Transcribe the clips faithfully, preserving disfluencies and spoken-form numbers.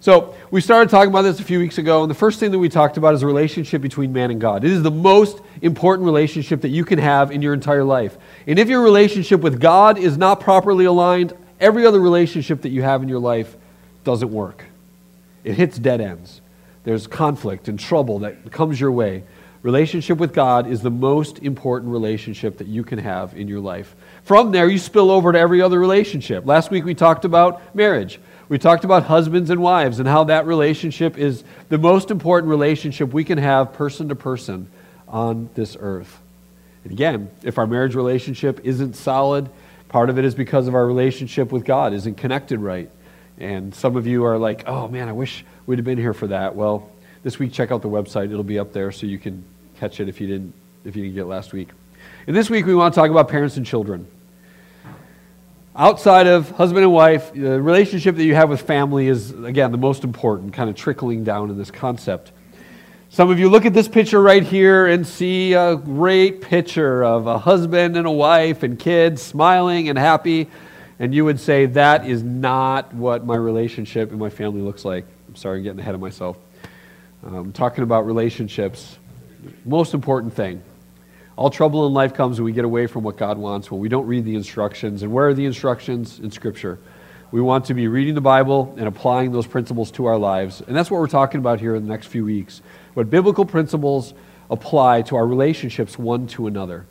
So we started talking about this a few weeks ago, and the first thing that we talked about is the relationship between man and God. It is the most important relationship that you can have in your entire life. And if your relationship with God is not properly aligned, every other relationship that you have in your life doesn't work. It hits dead ends. There's conflict and trouble that comes your way. Relationship with God is the most important relationship that you can have in your life. From there, you spill over to every other relationship. Last week we talked about marriage. We talked about husbands and wives and how that relationship is the most important relationship we can have person to person on this earth. And again, if our marriage relationship isn't solid, part of it is because of our relationship with God isn't connected right. And some of you are like, oh man, I wish we'd have been here for that. Well, this week check out the website. It'll be up there so you can catch it if you didn't if you didn't get it last week. And this week we want to talk about parents and children. Outside of husband and wife, the relationship that you have with family is, again, the most important, kind of trickling down in this concept. Some of you look at this picture right here and see a great picture of a husband and a wife and kids smiling and happy, and you would say, that is not what my relationship and my family looks like. I'm sorry, I'm getting ahead of myself. I'm talking about relationships. Most important thing. All trouble in life comes when we get away from what God wants, when we don't read the instructions. And where are the instructions? In Scripture. We want to be reading the Bible and applying those principles to our lives. And that's what we're talking about here in the next few weeks. What biblical principles apply to our relationships one to another.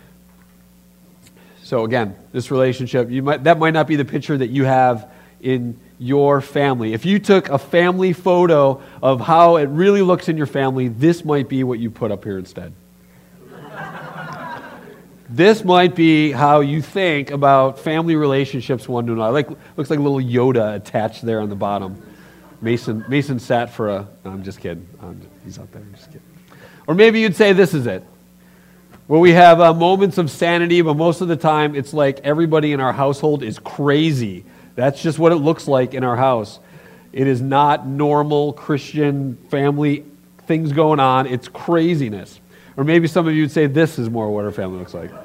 So again, this relationship, you might that might not be the picture that you have in your family. If you took a family photo of how it really looks in your family, this might be what you put up here instead. This might be how you think about family relationships one to another. Like, looks like a little Yoda attached there on the bottom. Mason Mason sat for a... No, I'm just kidding. I'm, he's out there. I'm just kidding. Or maybe you'd say this is it. Where we have uh, moments of sanity, but most of the time it's like everybody in our household is crazy. That's just what it looks like in our house. It is not normal Christian family things going on. It's craziness. Or maybe some of you would say this is more what our family looks like.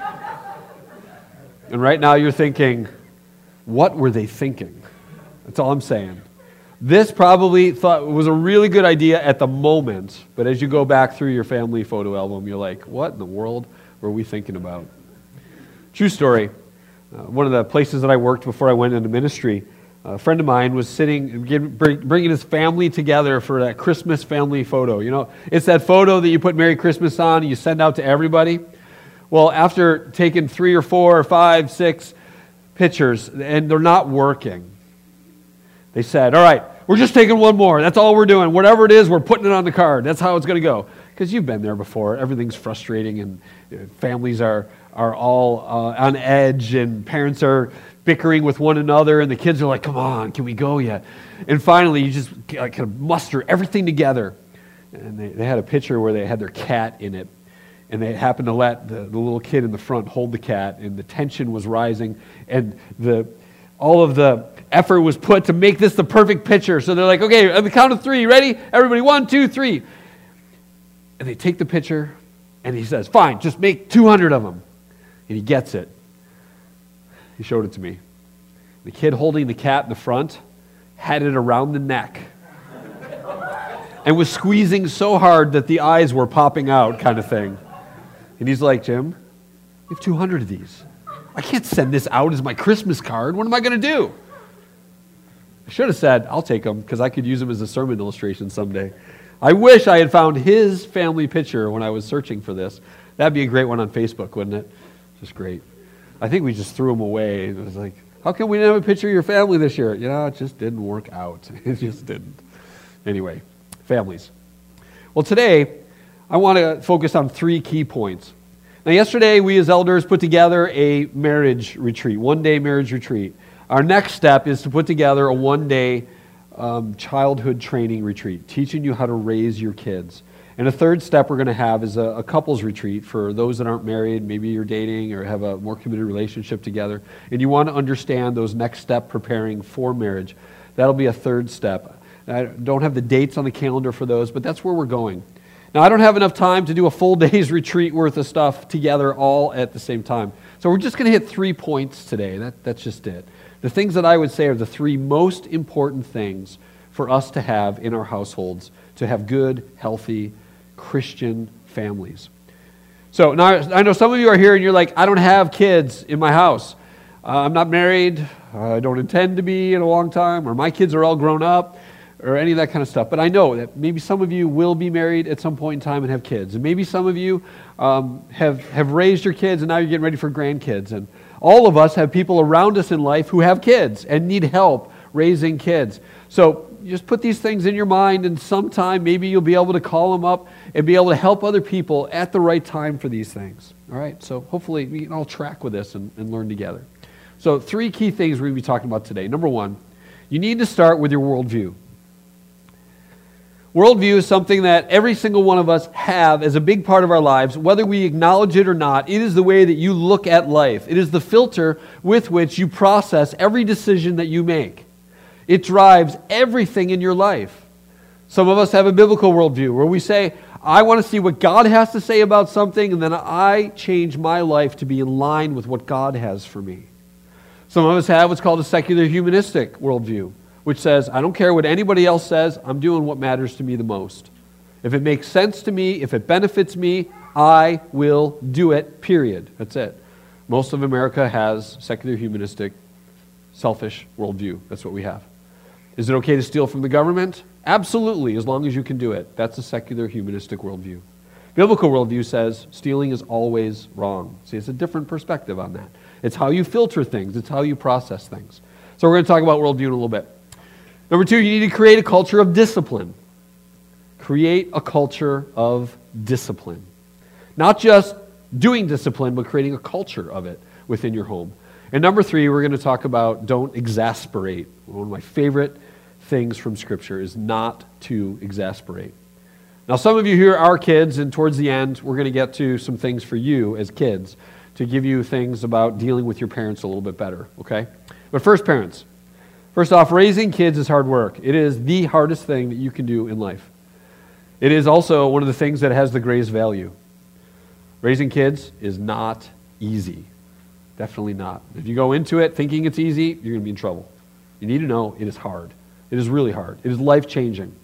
And right now you're thinking, what were they thinking? That's all I'm saying. This probably thought was a really good idea at the moment, but as you go back through your family photo album, you're like, what in the world were we thinking about? True story. Uh, one of the places that I worked before I went into ministry, a friend of mine was sitting, bringing his family together for that Christmas family photo. You know, it's that photo that you put Merry Christmas on and you send out to everybody. Well, after taking three or four or five, six pictures, and they're not working, they said, all right, we're just taking one more. That's all we're doing. Whatever it is, we're putting it on the card. That's how it's going to go. Because you've been there before. Everything's frustrating, and families are, are all uh, on edge, and parents are bickering with one another, and the kids are like, come on, can we go yet? And finally, you just kind of muster everything together. And they, they had a picture where they had their cat in it, and they happened to let the, the little kid in the front hold the cat, and the tension was rising, and the all of the effort was put to make this the perfect picture. So they're like, okay, on the count of three, ready? Everybody, one, two, three. And they take the picture, and he says, fine, just make two hundred of them. And he gets it. He showed it to me. The kid holding the cat in the front had it around the neck and was squeezing so hard that the eyes were popping out, kind of thing. And he's like, Jim, we have two hundred of these. I can't send this out as my Christmas card. What am I going to do? I should have said, I'll take them because I could use them as a sermon illustration someday. I wish I had found his family picture when I was searching for this. That'd be a great one on Facebook, wouldn't it? Just great. I think we just threw them away. It was like, how come we didn't have a picture of your family this year? You know, it just didn't work out. It just didn't. Anyway, families. Well, today, I want to focus on three key points. Now, yesterday, we as elders put together a marriage retreat, one-day marriage retreat. Our next step is to put together a one-day um, childhood training retreat, teaching you how to raise your kids. And a third step we're going to have is a, a couples retreat for those that aren't married, maybe you're dating or have a more committed relationship together, and you want to understand those next steps preparing for marriage. That'll be a third step. I don't have the dates on the calendar for those, but that's where we're going. Now, I don't have enough time to do a full day's retreat worth of stuff together all at the same time. So we're just going to hit three points today. That, that's just it. The things that I would say are the three most important things for us to have in our households, to have good, healthy, Christian families. So now I know some of you are here and you're like, I don't have kids in my house. Uh, I'm not married. I don't intend to be in a long time, or my kids are all grown up, or any of that kind of stuff. But I know that maybe some of you will be married at some point in time and have kids. And maybe some of you um, have, have raised your kids and now you're getting ready for grandkids. And all of us have people around us in life who have kids and need help raising kids. So just put these things in your mind, and sometime maybe you'll be able to call them up and be able to help other people at the right time for these things. All right? So hopefully we can all track with this and, and learn together. So three key things we're going to be talking about today. Number one, you need to start with your worldview. Worldview is something that every single one of us have as a big part of our lives, whether we acknowledge it or not. It is the way that you look at life. It is the filter with which you process every decision that you make. It drives everything in your life. Some of us have a biblical worldview where we say, I want to see what God has to say about something, and then I change my life to be in line with what God has for me. Some of us have what's called a secular humanistic worldview, which says, I don't care what anybody else says, I'm doing what matters to me the most. If it makes sense to me, if it benefits me, I will do it, period. That's it. Most of America has secular humanistic, selfish worldview. That's what we have. Is it okay to steal from the government? Absolutely, as long as you can do it. That's a secular humanistic worldview. Biblical worldview says stealing is always wrong. See, it's a different perspective on that. It's how you filter things. It's how you process things. So we're going to talk about worldview in a little bit. Number two, you need to create a culture of discipline. Create a culture of discipline. Not just doing discipline, but creating a culture of it within your home. And number three, we're going to talk about don't exasperate. One of my favorite things from Scripture is not to exasperate. Now, some of you here are kids, and towards the end, we're going to get to some things for you as kids to give you things about dealing with your parents a little bit better, okay? But first, parents. First off, raising kids is hard work. It is the hardest thing that you can do in life. It is also one of the things that has the greatest value. Raising kids is not easy. Definitely not. If you go into it thinking it's easy, you're going to be in trouble. You need to know it is hard. It is really hard. It is life-changing.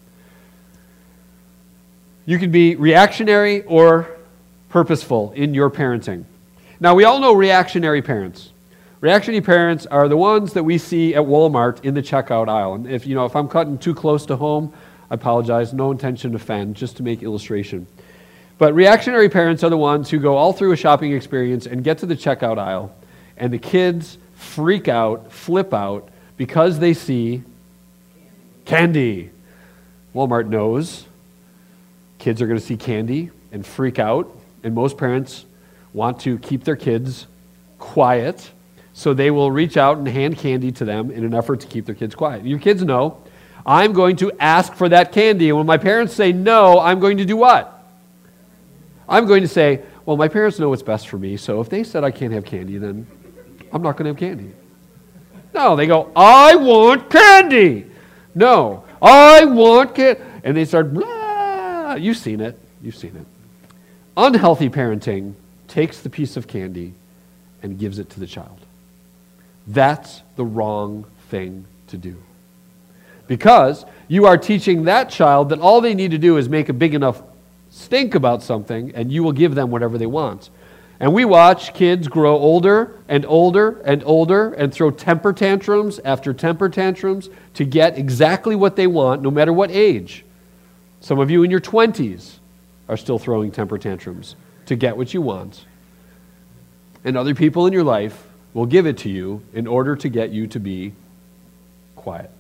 You can be reactionary or purposeful in your parenting. Now, we all know reactionary parents. Reactionary parents are the ones that we see at Walmart in the checkout aisle. And if you know, if I'm cutting too close to home, I apologize. No intention to offend, just to make illustration. But reactionary parents are the ones who go all through a shopping experience and get to the checkout aisle, and the kids freak out, flip out, because they see candy. Walmart knows kids are going to see candy and freak out, and most parents want to keep their kids quiet, so they will reach out and hand candy to them in an effort to keep their kids quiet. Your kids know, I'm going to ask for that candy, and when my parents say no, I'm going to do what? I'm going to say, well, my parents know what's best for me, so if they said I can't have candy, then I'm not going to have candy. No, they go, I want candy. No, I want candy. And they start, blah. You've seen it. You've seen it. Unhealthy parenting takes the piece of candy and gives it to the child. That's the wrong thing to do. Because you are teaching that child that all they need to do is make a big enough stink about something, and you will give them whatever they want. And we watch kids grow older and older and older and throw temper tantrums after temper tantrums to get exactly what they want, no matter what age. Some of you in your twenties are still throwing temper tantrums to get what you want. And other people in your life will give it to you in order to get you to be quiet.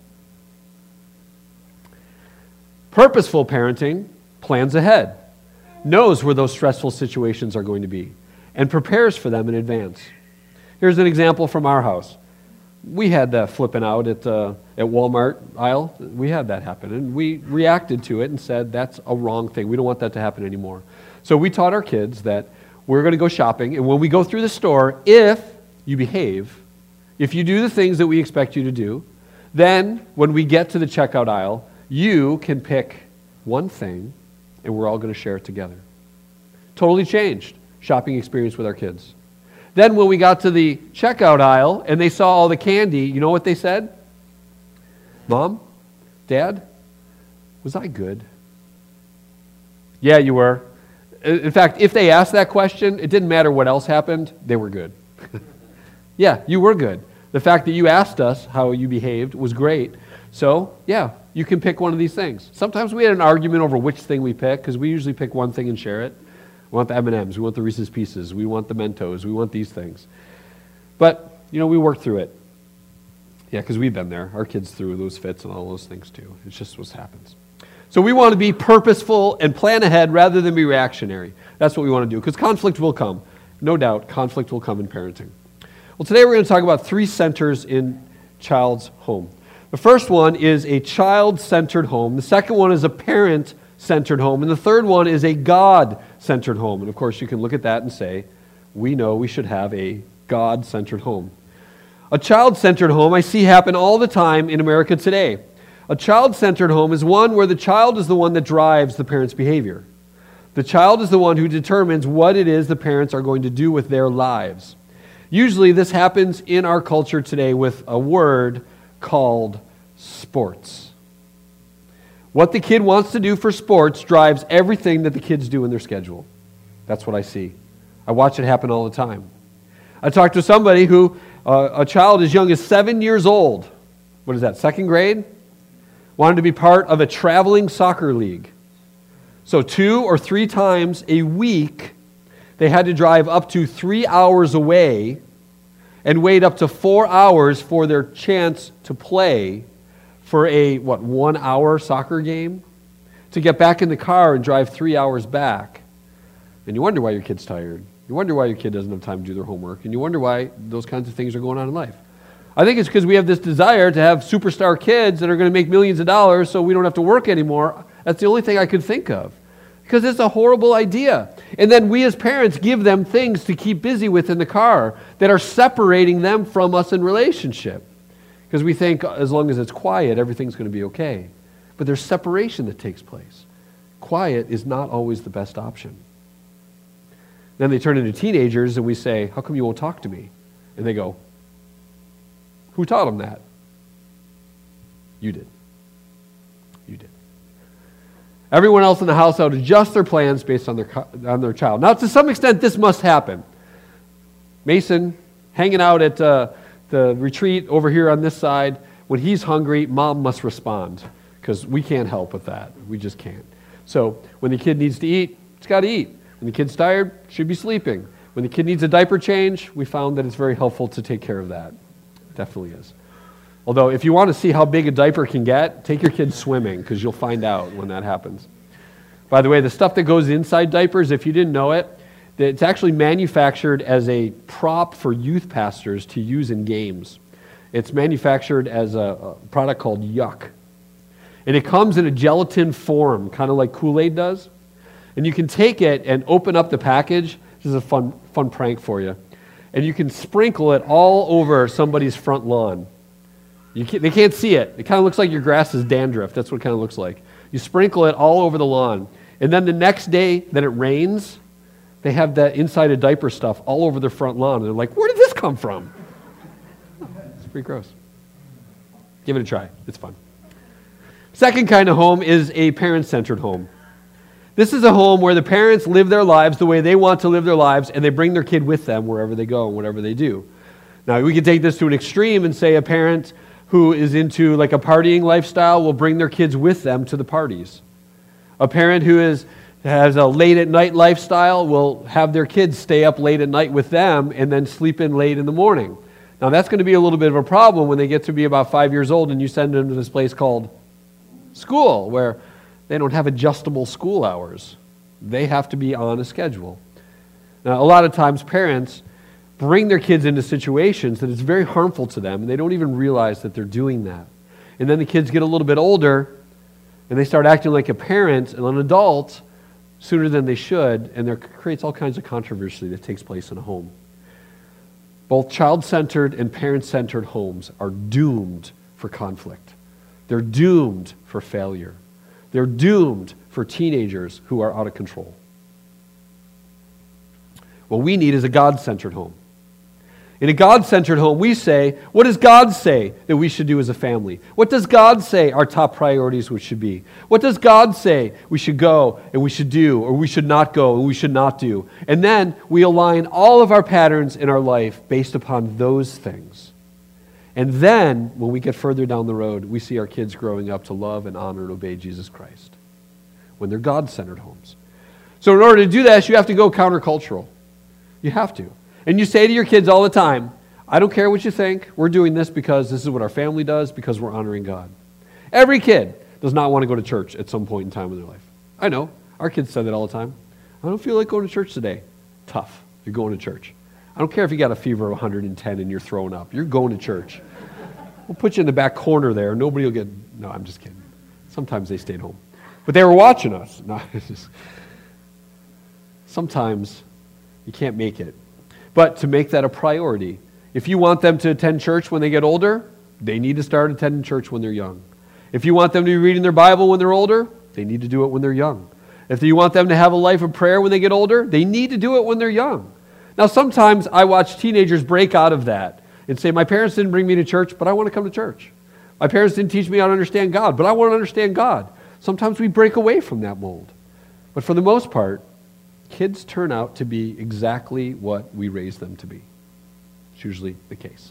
Purposeful parenting plans ahead, knows where those stressful situations are going to be, and prepares for them in advance. Here's an example from our house. We had that flipping out at uh, at Walmart aisle. We had that happen, and we reacted to it and said, that's a wrong thing. We don't want that to happen anymore. So we taught our kids that we're going to go shopping, and when we go through the store, if you behave, if you do the things that we expect you to do, then when we get to the checkout aisle, you can pick one thing, and we're all going to share it together. Totally changed shopping experience with our kids. Then when we got to the checkout aisle and they saw all the candy, you know what they said? Mom, Dad, was I good? Yeah, you were. In fact, if they asked that question, it didn't matter what else happened, they were good. Yeah, you were good. The fact that you asked us how you behaved was great. So, yeah, you can pick one of these things. Sometimes we had an argument over which thing we pick, because we usually pick one thing and share it. We want the M and M's, we want the Reese's Pieces, we want the Mentos, we want these things. But, you know, we worked through it. Yeah, because we've been there. Our kids through those fits and all those things too. It's just what happens. So we want to be purposeful and plan ahead rather than be reactionary. That's what we want to do, because conflict will come. No doubt, conflict will come in parenting. Well, today we're going to talk about three centers in child's home. The first one is a child-centered home. The second one is a parent-centered home. And the third one is a God-centered home. And of course, you can look at that and say, we know we should have a God-centered home. A child-centered home I see happen all the time in America today. A child-centered home is one where the child is the one that drives the parent's behavior. The child is the one who determines what it is the parents are going to do with their lives. Usually this happens in our culture today with a word called sports. What the kid wants to do for sports drives everything that the kids do in their schedule. That's what I see. I watch it happen all the time. I talked to somebody who, uh, a child as young as seven years old, what is that, second grade? Wanted to be part of a traveling soccer league. So two or three times a week, they had to drive up to three hours away and wait up to four hours for their chance to play for a, what, one-hour soccer game? To get back in the car and drive three hours back. And you wonder why your kid's tired. You wonder why your kid doesn't have time to do their homework. And you wonder why those kinds of things are going on in life. I think it's because we have this desire to have superstar kids that are going to make millions of dollars so we don't have to work anymore. That's the only thing I could think of. Because it's a horrible idea. And then we as parents give them things to keep busy with in the car that are separating them from us in relationship. Because we think as long as it's quiet, everything's going to be okay. But there's separation that takes place. Quiet is not always the best option. Then they turn into teenagers and we say, how come you won't talk to me? And they go, who taught them that? You did. You did. Everyone else in the house would adjust their plans based on their on their child. Now, to some extent, this must happen. Mason, hanging out at uh, the retreat over here on this side, when he's hungry, mom must respond, because we can't help with that. We just can't. So when the kid needs to eat, it's got to eat. When the kid's tired, should be sleeping. When the kid needs a diaper change, we found that it's very helpful to take care of that. Definitely is. Although, if you want to see how big a diaper can get, take your kids swimming, because you'll find out when that happens. By the way, the stuff that goes inside diapers, if you didn't know it, it's actually manufactured as a prop for youth pastors to use in games. It's manufactured as a, a product called Yuck. And it comes in a gelatin form, kind of like Kool-Aid does. And you can take it and open up the package. This is a fun, fun prank for you. And you can sprinkle it all over somebody's front lawn. You can't, they can't see it. It kind of looks like your grass is dandruff. That's what it kind of looks like. You sprinkle it all over the lawn. And then the next day that it rains, they have that inside of diaper stuff all over their front lawn. And they're like, where did this come from? It's pretty gross. Give it a try. It's fun. Second kind of home is a parent-centered home. This is a home where the parents live their lives the way they want to live their lives, and they bring their kid with them wherever they go and whatever they do. Now, we can take this to an extreme and say a parent who is into like a partying lifestyle will bring their kids with them to the parties. A parent who is has a late-at-night lifestyle will have their kids stay up late at night with them and then sleep in late in the morning. Now, that's going to be a little bit of a problem when they get to be about five years old and you send them to this place called school, where they don't have adjustable school hours. They have to be on a schedule. Now, a lot of times parents bring their kids into situations that is very harmful to them, and they don't even realize that they're doing that. And then the kids get a little bit older, and they start acting like a parent and an adult sooner than they should, and there creates all kinds of controversy that takes place in a home. Both child-centered and parent-centered homes are doomed for conflict. They're doomed for failure. They're doomed for teenagers who are out of control. What we need is a God-centered home. In a God-centered home, we say, what does God say that we should do as a family? What does God say our top priorities which should be? What does God say we should go and we should do, or we should not go and we should not do? And then we align all of our patterns in our life based upon those things. And then, when we get further down the road, we see our kids growing up to love and honor and obey Jesus Christ when they're God-centered homes. So in order to do this, you have to go countercultural. You have to. And you say to your kids all the time, I don't care what you think, we're doing this because this is what our family does, because we're honoring God. Every kid does not want to go to church at some point in time in their life. I know. Our kids say that all the time. I don't feel like going to church today. Tough. You're going to church. I don't care if you got a fever of one hundred ten and you're throwing up. You're going to church. We'll put you in the back corner there. Nobody will get... No, I'm just kidding. Sometimes they stayed home. But they were watching us. No, it's just... Sometimes you can't make it. But to make that a priority, if you want them to attend church when they get older, they need to start attending church when they're young. If you want them to be reading their Bible when they're older, they need to do it when they're young. If you want them to have a life of prayer when they get older, they need to do it when they're young. Now, sometimes I watch teenagers break out of that and say, my parents didn't bring me to church, but I want to come to church. My parents didn't teach me how to understand God, but I want to understand God. Sometimes we break away from that mold. But for the most part, kids turn out to be exactly what we raise them to be. It's usually the case.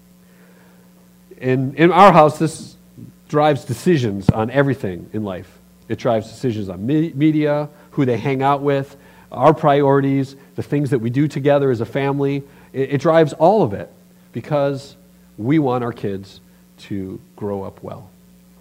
In, in our house, this drives decisions on everything in life. It drives decisions on me- media, who they hang out with, our priorities, the things that we do together as a family. It, it drives all of it because we want our kids to grow up well.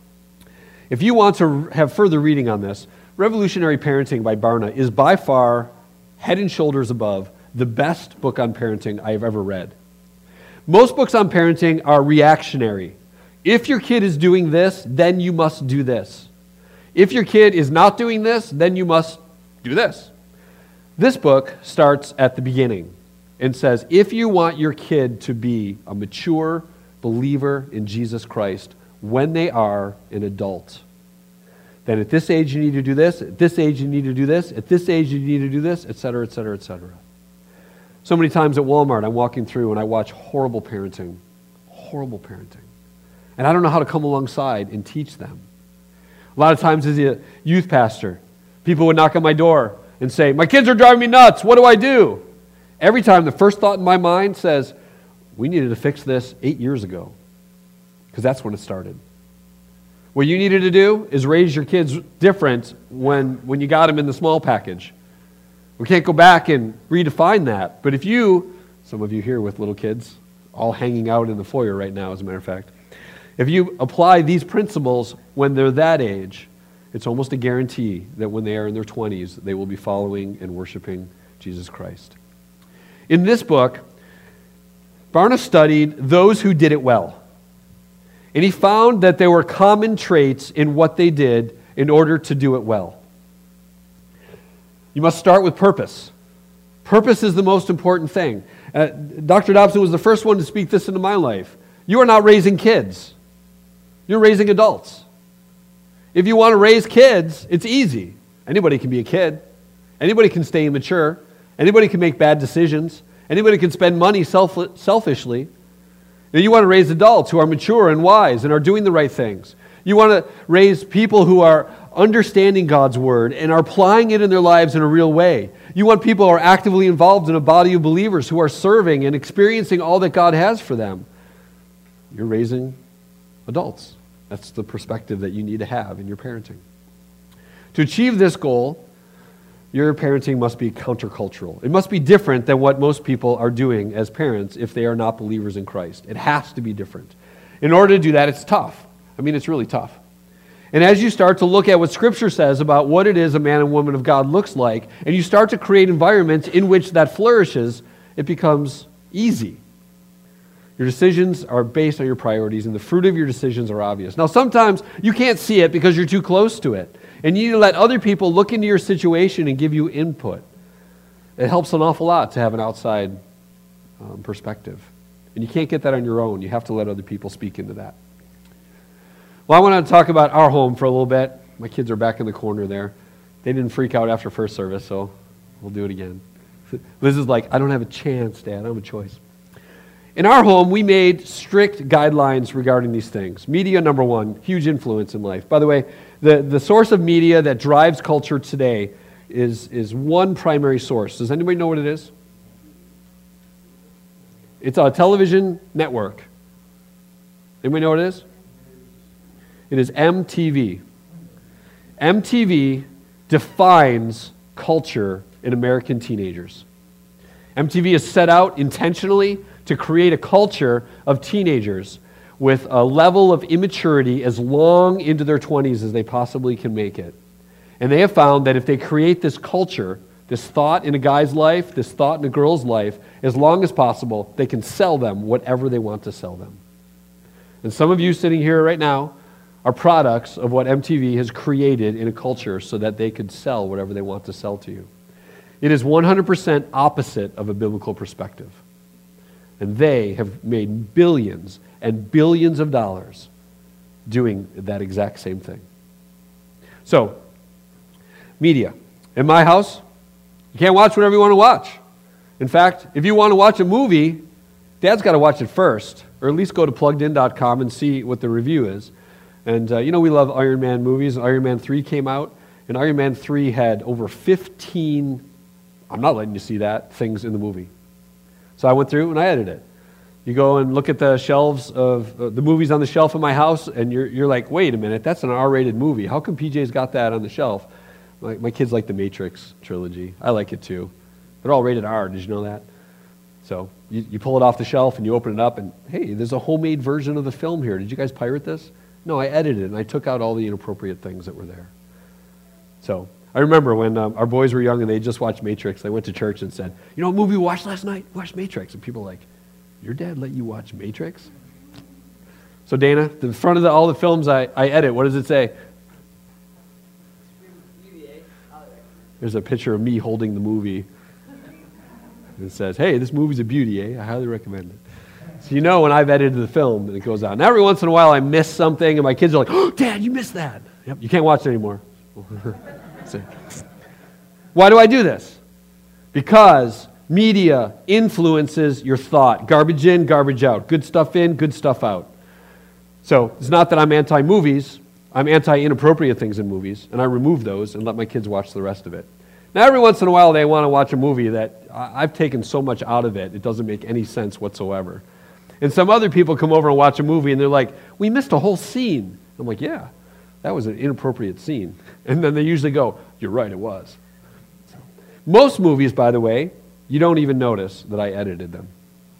If you want to have further reading on this, Revolutionary Parenting by Barna is by far, head and shoulders above, the best book on parenting I have ever read. Most books on parenting are reactionary. If your kid is doing this, then you must do this. If your kid is not doing this, then you must do this. This book starts at the beginning and says, if you want your kid to be a mature believer in Jesus Christ when they are an adult, then at this age you need to do this, at this age you need to do this, at this age you need to do this, et cetera, et cetera, et cetera. So many times at Walmart I'm walking through and I watch horrible parenting, horrible parenting. And I don't know how to come alongside and teach them. A lot of times as a youth pastor, people would knock on my door and say, my kids are driving me nuts, what do I do? Every time the first thought in my mind says, we needed to fix this eight years ago, because that's when it started. What you needed to do is raise your kids different when, when you got them in the small package. We can't go back and redefine that. But if you, some of you here with little kids, all hanging out in the foyer right now, as a matter of fact, if you apply these principles when they're that age, it's almost a guarantee that when they are in their twenties, they will be following and worshiping Jesus Christ. In this book, Barna studied those who did it well. And he found that there were common traits in what they did in order to do it well. You must start with purpose. Purpose is the most important thing. Uh, Doctor Dobson was the first one to speak this into my life. You are not raising kids. You're raising adults. If you want to raise kids, it's easy. Anybody can be a kid. Anybody can stay immature. Anybody can make bad decisions. Anybody can spend money self- selfishly. Now, you want to raise adults who are mature and wise and are doing the right things. You want to raise people who are understanding God's word and are applying it in their lives in a real way. You want people who are actively involved in a body of believers who are serving and experiencing all that God has for them. You're raising adults. That's the perspective that you need to have in your parenting. To achieve this goal, your parenting must be countercultural. It must be different than what most people are doing as parents if they are not believers in Christ. It has to be different. In order to do that, it's tough. I mean, it's really tough. And as you start to look at what Scripture says about what it is a man and woman of God looks like, and you start to create environments in which that flourishes, it becomes easy. Your decisions are based on your priorities, and the fruit of your decisions are obvious. Now, sometimes you can't see it because you're too close to it, and you need to let other people look into your situation and give you input. It helps an awful lot to have an outside um, perspective. And you can't get that on your own. You have to let other people speak into that. Well, I want to talk about our home for a little bit. My kids are back in the corner there. They didn't freak out after first service, so we'll do it again. Liz is like, I don't have a chance, Dad. I don't have a choice. In our home, we made strict guidelines regarding these things. Media, number one, huge influence in life. By the way, the, the source of media that drives culture today is, is one primary source. Does anybody know what it is? It's a television network. Anybody know what it is? It is M T V. M T V defines culture in American teenagers. M T V is set out intentionally to create a culture of teenagers with a level of immaturity as long into their twenties as they possibly can make it. And they have found that if they create this culture, this thought in a guy's life, this thought in a girl's life, as long as possible, they can sell them whatever they want to sell them. And some of you sitting here right now are products of what M T V has created in a culture so that they could sell whatever they want to sell to you. It is one hundred percent opposite of a biblical perspective. And they have made billions and billions of dollars doing that exact same thing. So, media. In my house, you can't watch whatever you want to watch. In fact, if you want to watch a movie, Dad's got to watch it first, or at least go to plugged in dot com and see what the review is. And uh, you know we love Iron Man movies. Iron Man three came out, and Iron Man three had over fifteen, I'm not letting you see that, things in the movie. So I went through and I edited it. You go and look at the shelves of uh, the movies on the shelf in my house, and you're you're like, wait a minute, that's an R-rated movie. How come P J's got that on the shelf? My, my kids like the Matrix trilogy. I like it too. They're all rated R. Did you know that? So you, you pull it off the shelf and you open it up, and hey, there's a homemade version of the film here. Did you guys pirate this? No, I edited it, and I took out all the inappropriate things that were there. So I remember when um, our boys were young and they just watched Matrix, they went to church and said, you know what movie we watched last night? We watched Matrix. And people were like, your dad let you watch Matrix? So Dana, the front of the, all the films I, I edit, what does it say? There's a picture of me holding the movie. It says, hey, this movie's a beauty, eh? I highly recommend it. So you know when I've edited the film and it goes out. And every once in a while I miss something and my kids are like, oh, Dad, you missed that. Yep, you can't watch it anymore. So, why do I do this? Because media influences your thought. Garbage in, garbage out. Good stuff in, good stuff out. So it's not that I'm anti-movies. I'm anti-inappropriate things in movies, and I remove those and let my kids watch the rest of it. Now, every once in a while, they want to watch a movie that I've taken so much out of it, it doesn't make any sense whatsoever. And some other people come over and watch a movie, and they're like, we missed a whole scene. I'm like, yeah, that was an inappropriate scene. And then they usually go, you're right, it was. So, most movies, by the way, you don't even notice that I edited them.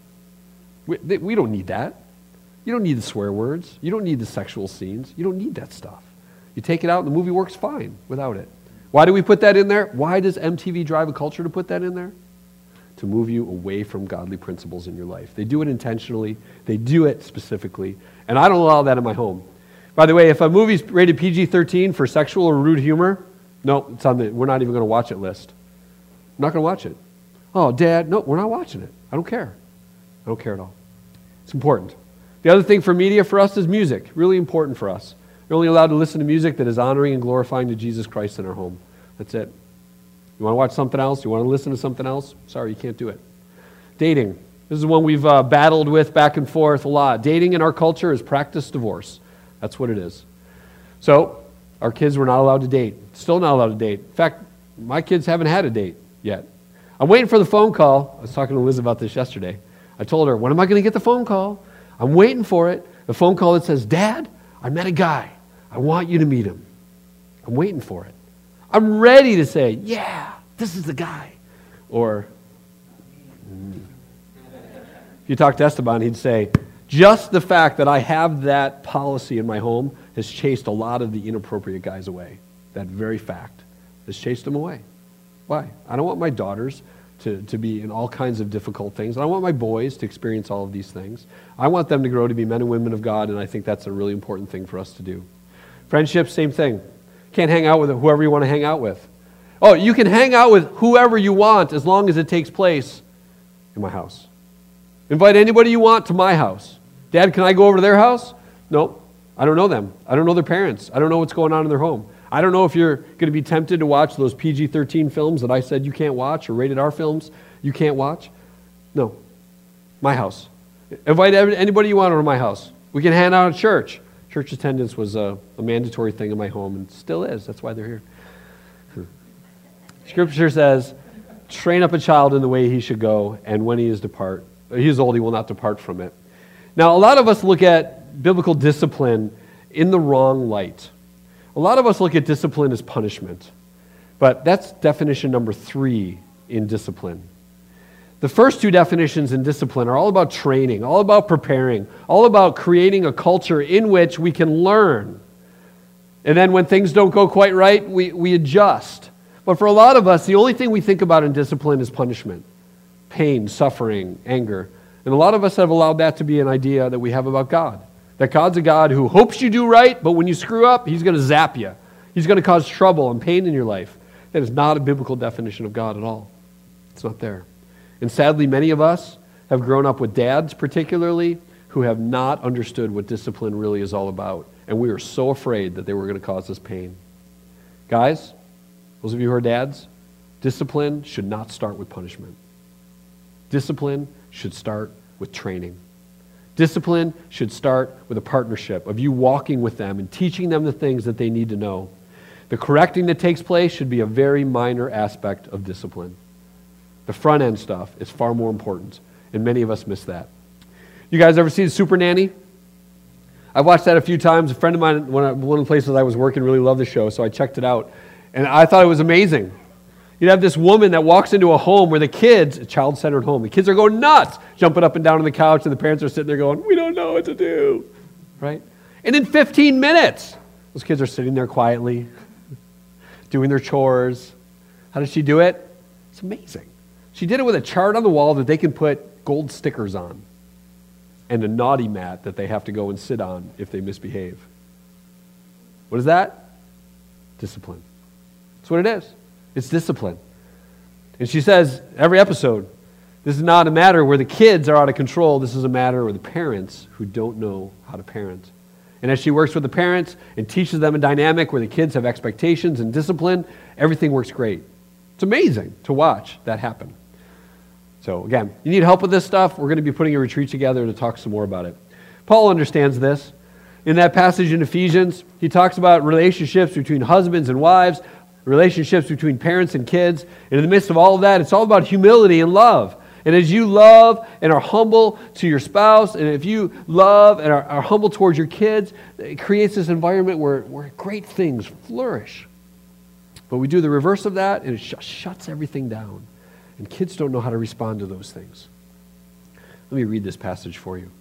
We, they, we don't need that. You don't need the swear words. You don't need the sexual scenes. You don't need that stuff. You take it out, and the movie works fine without it. Why do we put that in there? Why does M T V drive a culture to put that in there? To move you away from godly principles in your life. They do it intentionally. They do it specifically. And I don't allow that in my home. By the way, if a movie's rated P G thirteen for sexual or rude humor, no, it's on the we're not even going to watch it list. I'm not going to watch it. Oh, Dad, no, we're not watching it. I don't care. I don't care at all. It's important. The other thing for media for us is music. Really important for us. You're only allowed to listen to music that is honoring and glorifying to Jesus Christ in our home. That's it. You want to watch something else? You want to listen to something else? Sorry, you can't do it. Dating. This is one we've uh, battled with back and forth a lot. Dating in our culture is practice divorce. That's what it is. So, our kids were not allowed to date. Still not allowed to date. In fact, my kids haven't had a date yet. I'm waiting for the phone call. I was talking to Liz about this yesterday. I told her, when am I going to get the phone call? I'm waiting for it. The phone call that says, Dad, I met a guy. I want you to meet him. I'm waiting for it. I'm ready to say, yeah, this is the guy. Or, mm. if you talk to Esteban, he'd say, just the fact that I have that policy in my home has chased a lot of the inappropriate guys away. That very fact has chased them away. Why? I don't want my daughters to, to be in all kinds of difficult things. I don't want my boys to experience all of these things. I want them to grow to be men and women of God, and I think that's a really important thing for us to do. Friendships, same thing. Can't hang out with whoever you want to hang out with. Oh, you can hang out with whoever you want as long as it takes place in my house. Invite anybody you want to my house. Dad, can I go over to their house? No, I don't know them. I don't know their parents. I don't know what's going on in their home. I don't know if you're going to be tempted to watch those P G thirteen films that I said you can't watch, or rated R films you can't watch. No, my house. Invite anybody you want over to my house. We can hang out at church. Church attendance was a, a mandatory thing in my home and still is. That's why they're here. Scripture says, train up a child in the way he should go, and when he is depart, he is old, he will not depart from it. Now, a lot of us look at biblical discipline in the wrong light. A lot of us look at discipline as punishment, but that's definition number three in discipline. The first two definitions in discipline are all about training, all about preparing, all about creating a culture in which we can learn. And then when things don't go quite right, we, we adjust. But for a lot of us, the only thing we think about in discipline is punishment, pain, suffering, anger. And a lot of us have allowed that to be an idea that we have about God. That God's a God who hopes you do right, but when you screw up, he's going to zap you. He's going to cause trouble and pain in your life. That is not a biblical definition of God at all. It's not there. And sadly, many of us have grown up with dads particularly who have not understood what discipline really is all about. And we are so afraid that they were going to cause us pain. Guys, those of you who are dads, discipline should not start with punishment. Discipline should start with training. Discipline should start with a partnership of you walking with them and teaching them the things that they need to know. The correcting that takes place should be a very minor aspect of discipline. The front end stuff is far more important, and many of us miss that. You guys ever seen Super Nanny? I've watched that a few times. A friend of mine, one of the places I was working, really loved the show, so I checked it out. And I thought it was amazing. You'd have this woman that walks into a home where the kids, a child-centered home, the kids are going nuts, jumping up and down on the couch, and the parents are sitting there going, we don't know what to do, right? And in fifteen minutes, those kids are sitting there quietly, doing their chores. How did she do it? It's amazing. She did it with a chart on the wall that they can put gold stickers on and a naughty mat that they have to go and sit on if they misbehave. What is that? Discipline. That's what it is. It's discipline. And she says, every episode, this is not a matter where the kids are out of control. This is a matter where the parents who don't know how to parent. And as she works with the parents and teaches them a dynamic where the kids have expectations and discipline, everything works great. It's amazing to watch that happen. So again, you need help with this stuff. We're going to be putting a retreat together to talk some more about it. Paul understands this. In that passage in Ephesians, he talks about relationships between husbands and wives, relationships between parents and kids. And in the midst of all of that, it's all about humility and love. And as you love and are humble to your spouse, and if you love and are, are humble towards your kids, it creates this environment where, where great things flourish. But we do the reverse of that, and it sh- shuts everything down. And kids don't know how to respond to those things. Let me read this passage for you.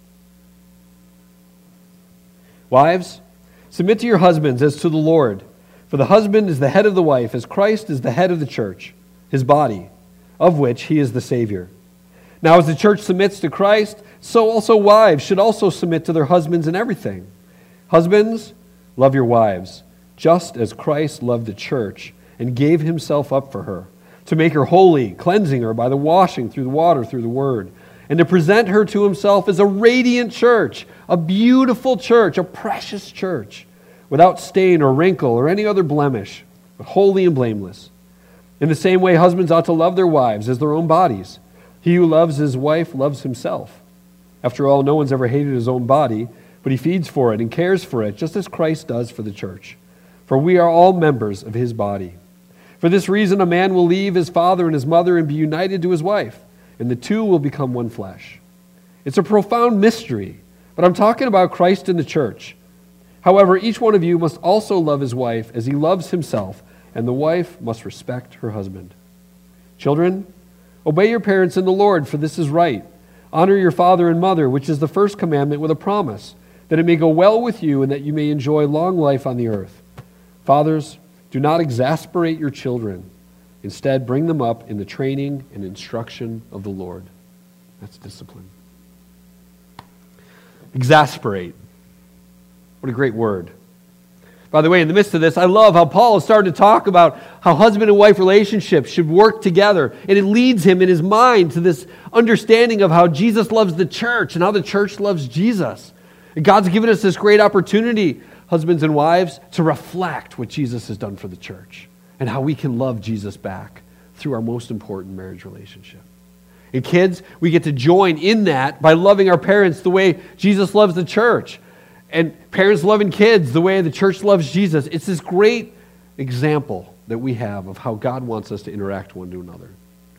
Wives, submit to your husbands as to the Lord. For the husband is the head of the wife, as Christ is the head of the church, his body, of which he is the Savior. Now as the church submits to Christ, so also wives should also submit to their husbands in everything. Husbands, love your wives, just as Christ loved the church and gave himself up for her, to make her holy, cleansing her by the washing through the water, through the word, and to present her to himself as a radiant church, a beautiful church, a precious church, without stain or wrinkle or any other blemish, but holy and blameless. In the same way, husbands ought to love their wives as their own bodies. He who loves his wife loves himself. After all, no one's ever hated his own body, but he feeds for it and cares for it, just as Christ does for the church. For we are all members of his body. For this reason, a man will leave his father and his mother and be united to his wife, and the two will become one flesh. It's a profound mystery, but I'm talking about Christ and the church. However, each one of you must also love his wife as he loves himself, and the wife must respect her husband. Children, obey your parents in the Lord, for this is right. Honor your father and mother, which is the first commandment with a promise, that it may go well with you and that you may enjoy long life on the earth. Fathers, do not exasperate your children. Instead, bring them up in the training and instruction of the Lord. That's discipline. Exasperate. What a great word. By the way, in the midst of this, I love how Paul is starting to talk about how husband and wife relationships should work together. And it leads him in his mind to this understanding of how Jesus loves the church and how the church loves Jesus. And God's given us this great opportunity, husbands and wives, to reflect what Jesus has done for the church and how we can love Jesus back through our most important marriage relationship. And kids, we get to join in that by loving our parents the way Jesus loves the church. And parents loving kids the way the church loves Jesus. It's this great example that we have of how God wants us to interact one to another.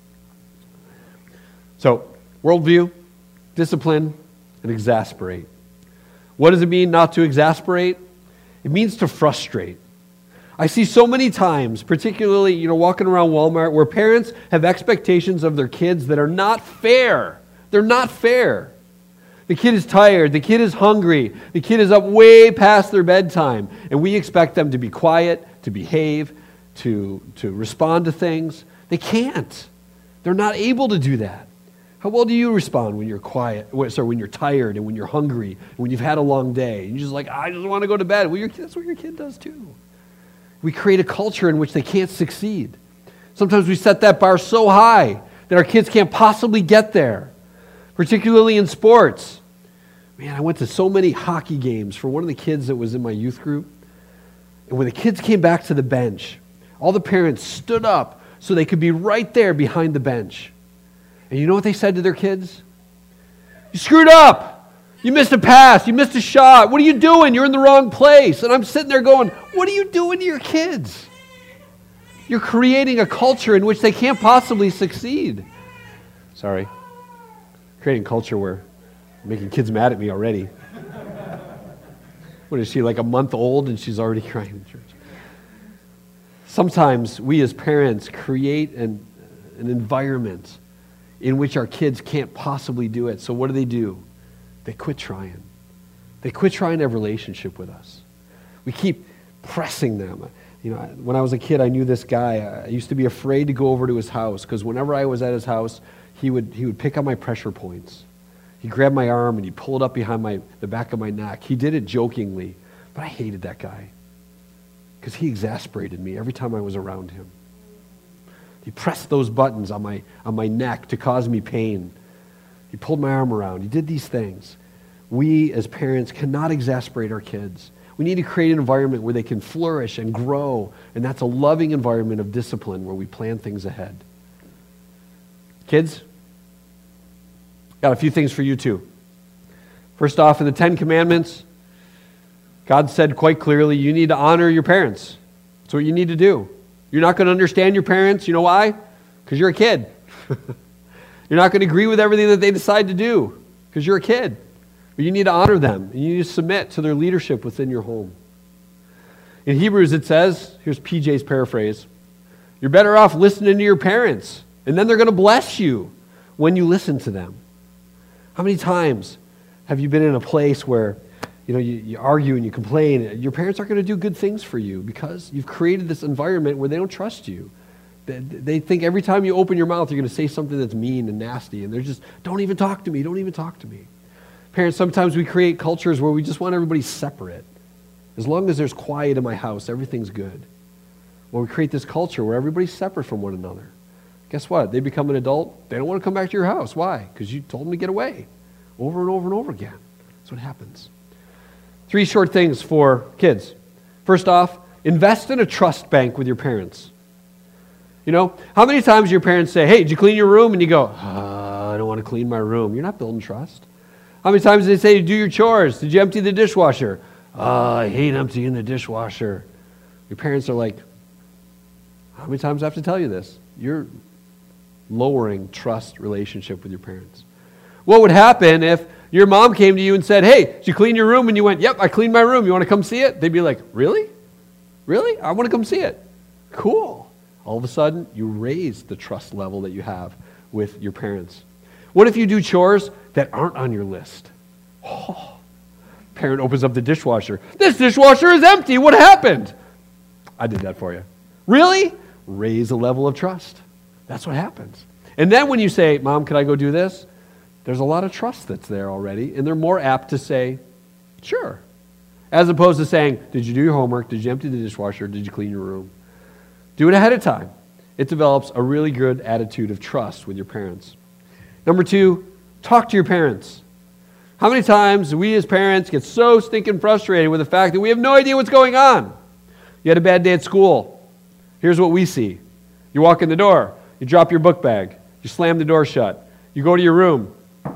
So, worldview, discipline, and exasperate. What does it mean not to exasperate? It means to frustrate. I see so many times, particularly, you know, walking around Walmart, where parents have expectations of their kids that are not fair. They're not fair. The kid is tired. The kid is hungry. The kid is up way past their bedtime. And we expect them to be quiet, to behave, to, to respond to things. They can't. They're not able to do that. How well do you respond when you're quiet, sorry, when you're tired and when you're hungry, and when you've had a long day? And you're just like, I just want to go to bed. Well, your, that's what your kid does too. We create a culture in which they can't succeed. Sometimes we set that bar so high that our kids can't possibly get there, particularly in sports. Man, I went to so many hockey games for one of the kids that was in my youth group. And when the kids came back to the bench, all the parents stood up so they could be right there behind the bench. And you know what they said to their kids? You screwed up. You missed a pass. You missed a shot. What are you doing? You're in the wrong place. And I'm sitting there going, what are you doing to your kids? You're creating a culture in which they can't possibly succeed. Sorry. Creating a culture where I'm making kids mad at me already. What is she, like a month old and she's already crying in church? Sometimes we as parents create an, an environment in which our kids can't possibly do it. So what do they do? They quit trying. They quit trying to have a relationship with us. We keep pressing them. You know, when I was a kid, I knew this guy. I used to be afraid to go over to his house because whenever I was at his house, he would he would pick up my pressure points. He'd grab my arm and he'd pull it up behind my the back of my neck. He did it jokingly, but I hated that guy because he exasperated me every time I was around him. He pressed those buttons on my on my neck to cause me pain. He pulled my arm around. He did these things. We as parents cannot exasperate our kids. We need to create an environment where they can flourish and grow, and that's a loving environment of discipline where we plan things ahead. Kids, got a few things for you too. First off, in the Ten Commandments, God said quite clearly, you need to honor your parents. That's what you need to do. You're not going to understand your parents. You know why? Because you're a kid. You're not going to agree with everything that they decide to do because you're a kid. But you need to honor them. And you need to submit to their leadership within your home. In Hebrews it says, here's P J's paraphrase, you're better off listening to your parents, and then they're going to bless you when you listen to them. How many times have you been in a place where You know, you, you argue and you complain. Your parents aren't going to do good things for you because you've created this environment where they don't trust you. They, they think every time you open your mouth, you're going to say something that's mean and nasty. And they're just, don't even talk to me. Don't even talk to me. Parents, sometimes we create cultures where we just want everybody separate. As long as there's quiet in my house, everything's good. Well, we create this culture where everybody's separate from one another. Guess what? They become an adult. They don't want to come back to your house. Why? Because you told them to get away over and over and over again. That's what happens. Three short things for kids. First off, invest in a trust bank with your parents. You know, how many times your parents say, hey, did you clean your room? And you go, uh, I don't want to clean my room. You're not building trust. How many times do they say, do your chores? Did you empty the dishwasher? Uh, I hate emptying the dishwasher. Your parents are like, how many times do I have to tell you this? You're lowering trust relationship with your parents. What would happen if your mom came to you and said, hey, did you clean your room? And you went, yep, I cleaned my room. You want to come see it? They'd be like, really? Really? I want to come see it. Cool. All of a sudden, you raise the trust level that you have with your parents. What if you do chores that aren't on your list? Oh, parent opens up the dishwasher. This dishwasher is empty. What happened? I did that for you. Really? Raise the level of trust. That's what happens. And then when you say, Mom, can I go do this? There's a lot of trust that's there already, and they're more apt to say, sure, as opposed to saying, did you do your homework? Did you empty the dishwasher? Did you clean your room? Do it ahead of time. It develops a really good attitude of trust with your parents. Number two, talk to your parents. How many times do we as parents get so stinking frustrated with the fact that we have no idea what's going on? You had a bad day at school. Here's what we see. You walk in the door. You drop your book bag. You slam the door shut. You go to your room.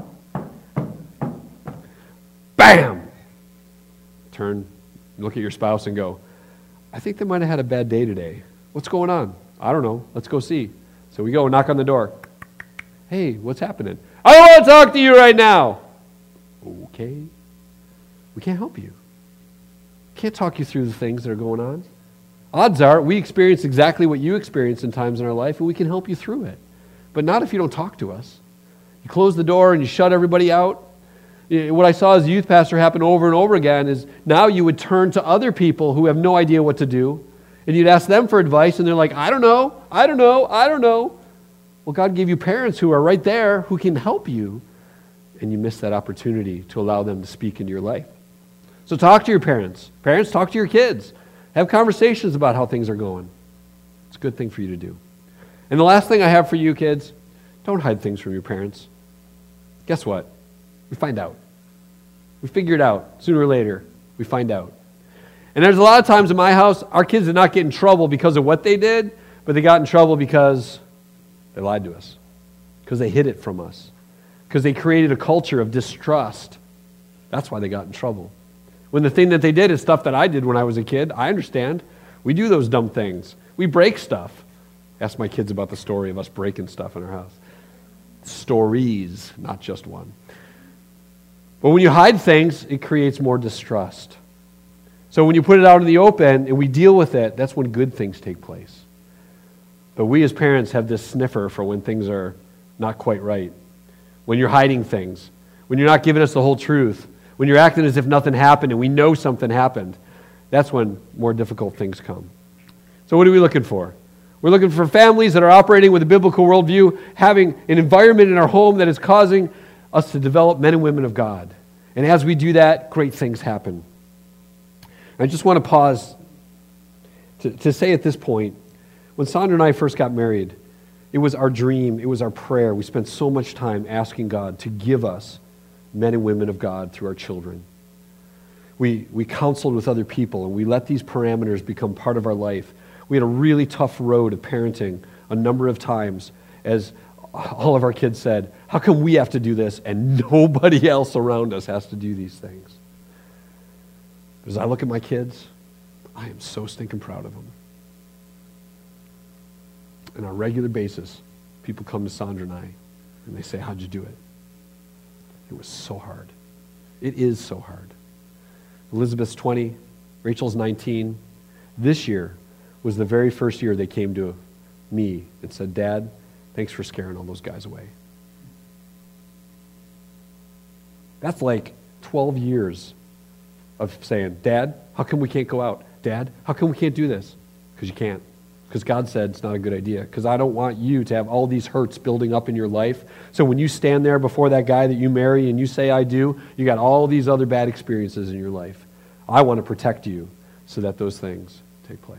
Bam! Turn, look at your spouse and go, I think they might have had a bad day today. What's going on? I don't know. Let's go see. So we go, knock on the door. Hey, what's happening? I don't want to talk to you right now. Okay. We can't help you. Can't talk you through the things that are going on. Odds are we experience exactly what you experience in times in our life, and we can help you through it. But not if you don't talk to us. You close the door and you shut everybody out. What I saw as a youth pastor happen over and over again is now you would turn to other people who have no idea what to do, and you'd ask them for advice, and they're like, I don't know, I don't know, I don't know. Well, God gave you parents who are right there who can help you, and you miss that opportunity to allow them to speak into your life. So talk to your parents. Parents, talk to your kids. Have conversations about how things are going. It's a good thing for you to do. And the last thing I have for you kids, don't hide things from your parents. Guess what? We find out. We figure it out. Sooner or later, we find out. And there's a lot of times in my house, our kids did not get in trouble because of what they did, but they got in trouble because they lied to us, because they hid it from us, because they created a culture of distrust. That's why they got in trouble. When the thing that they did is stuff that I did when I was a kid, I understand. We do those dumb things. We break stuff. Ask my kids about the story of us breaking stuff in our house. Stories, not just one. But when you hide things, it creates more distrust. So when you put it out in the open and we deal with it, that's when good things take place. But we as parents have this sniffer for when things are not quite right. When you're hiding things. When you're not giving us the whole truth. When you're acting as if nothing happened and we know something happened. That's when more difficult things come. So what are we looking for? We're looking for families that are operating with a biblical worldview, having an environment in our home that is causing us to develop men and women of God. And as we do that, great things happen. I just want to pause to, to say at this point, when Sandra and I first got married, it was our dream, it was our prayer. We spent so much time asking God to give us men and women of God through our children. We, we counseled with other people, and we let these parameters become part of our life. We had a really tough road of parenting a number of times as all of our kids said, how come we have to do this and nobody else around us has to do these things? As I look at my kids, I am so stinking proud of them. On a regular basis, people come to Sandra and I, and they say, how'd you do it? It was so hard. It is so hard. Elizabeth's twenty, Rachel's nineteen. This year was the very first year they came to me and said, Dad, thanks for scaring all those guys away. That's like twelve years of saying, Dad, how come we can't go out? Dad, how come we can't do this? Because you can't. Because God said it's not a good idea. Because I don't want you to have all these hurts building up in your life. So when you stand there before that guy that you marry and you say, I do, you got all these other bad experiences in your life. I want to protect you so that those things take place.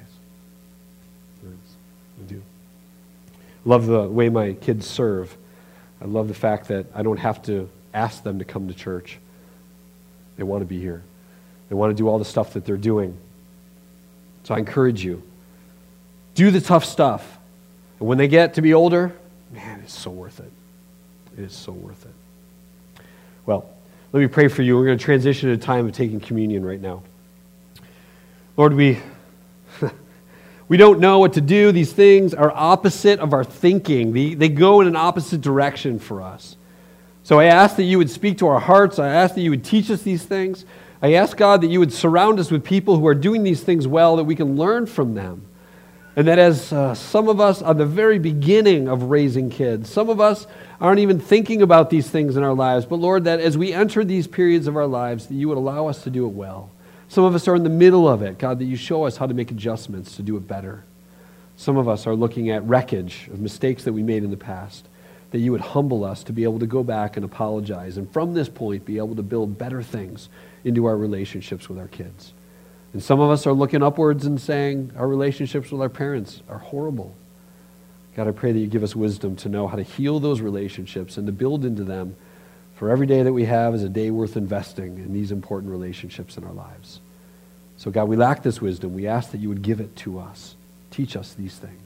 I do. Love the way my kids serve. I love the fact that I don't have to ask them to come to church. They want to be here. They want to do all the stuff that they're doing. So I encourage you. Do the tough stuff. And when they get to be older, man, it's so worth it. It is so worth it. Well, let me pray for you. We're going to transition to a time of taking communion right now. Lord, we we don't know what to do. These things are opposite of our thinking. They, they go in an opposite direction for us. So I ask that you would speak to our hearts. I ask that you would teach us these things. I ask, God, that you would surround us with people who are doing these things well, that we can learn from them. And that as uh, some of us are the very beginning of raising kids, some of us aren't even thinking about these things in our lives, but Lord, that as we enter these periods of our lives, that you would allow us to do it well. Some of us are in the middle of it, God, that you show us how to make adjustments to do it better. Some of us are looking at wreckage of mistakes that we made in the past, that you would humble us to be able to go back and apologize, and from this point be able to build better things into our relationships with our kids. And some of us are looking upwards and saying our relationships with our parents are horrible. God, I pray that you give us wisdom to know how to heal those relationships and to build into them, for every day that we have is a day worth investing in these important relationships in our lives. So God, we lack this wisdom. We ask that you would give it to us. Teach us these things.